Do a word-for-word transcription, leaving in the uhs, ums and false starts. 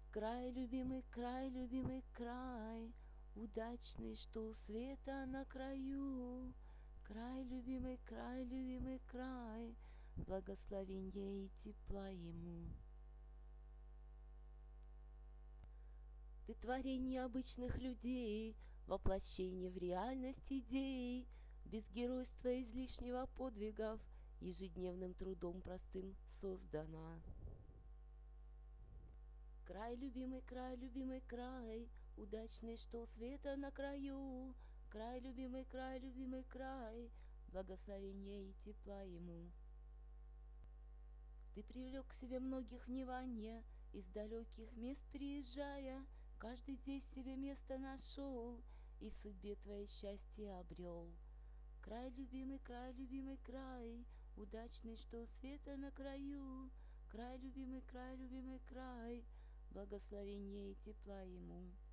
Край, любимый край, любимый край, удачный, что у света на краю. Край, любимый край, любимый край, благословенья и тепла ему. Ты творение обычных людей, воплощение в реальность идей, без геройства и излишнего подвигов, ежедневным трудом простым создана. Край, любимый край, любимый край, удачный, что у света на краю. Край, любимый край, любимый край, благословения и тепла ему. Ты привлек к себе многих внимания, из далеких мест приезжая, каждый здесь себе место нашел и в судьбе твоей счастье обрел. Край, любимый край, любимый край, удачный, что у света на краю. Край, любимый край, любимый край, благословения и тепла ему.